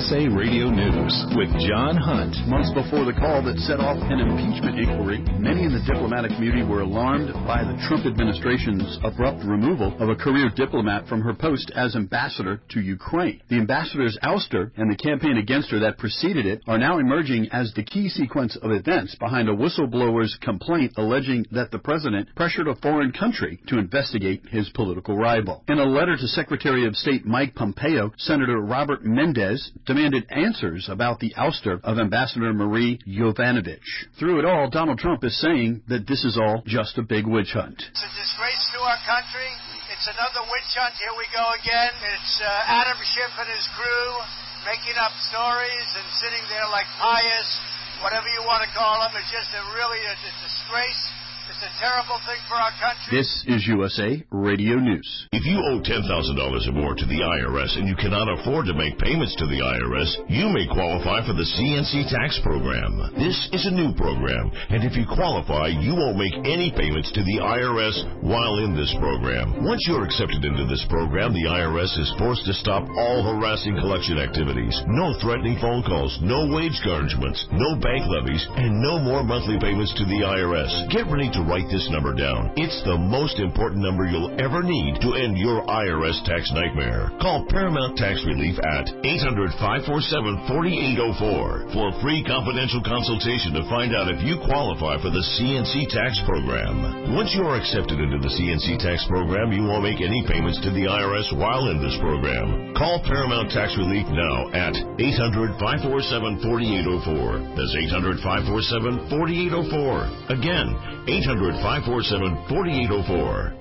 USA Radio News with John Hunt. Months before the call that set off an impeachment inquiry, many in the diplomatic community were alarmed by the Trump administration's abrupt removal of a career diplomat from her post as ambassador to Ukraine. The ambassador's ouster and the campaign against her that preceded it are now emerging as the key sequence of events behind a whistleblower's complaint alleging that the president pressured a foreign country to investigate his political rival. In a letter to Secretary of State Mike Pompeo, Senator Robert Mendez demanded answers about the ouster of Ambassador Marie Yovanovitch. Through it all, Donald Trump is saying that this is all just a big witch hunt. It's a disgrace to our country. It's another witch hunt. Here we go again. It's Adam Schiff and his crew making up stories and sitting there like pious, whatever you want to call them. It's just really a disgrace. It's a terrible thing for our country. This is USA Radio News. If you owe $10,000 or more to the IRS and you cannot afford to make payments to the IRS, you may qualify for the CNC tax program. This is a new program, and if you qualify, you won't make any payments to the IRS while in this program. Once you're accepted into this program, the IRS is forced to stop all harassing collection activities. No threatening phone calls, no wage garnishments, no bank levies, and no more monthly payments to the IRS. Get ready to write this number down. It's the most important number you'll ever need to end your IRS tax nightmare. Call Paramount Tax Relief at 800-547-4804 for a free confidential consultation to find out if you qualify for the CNC tax program. Once you are accepted into the CNC tax program, you won't make any payments to the IRS while in this program. Call Paramount Tax Relief now at 800-547-4804. That's 800-547-4804. Again, 800-547-4804.